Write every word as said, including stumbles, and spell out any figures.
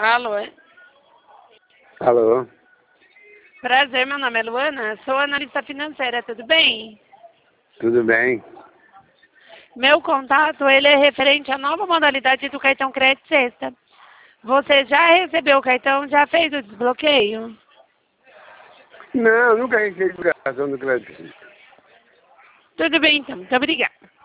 Alô? Alô? Prazer, meu nome é Luana, sou analista financeira, tudo bem? Tudo bem? Meu contato, ele é referente à nova modalidade do cartão crédito sexta. Você já recebeu o cartão, já fez o desbloqueio? Não, nunca recebi cartão do crédito. Tudo bem então, muito obrigada.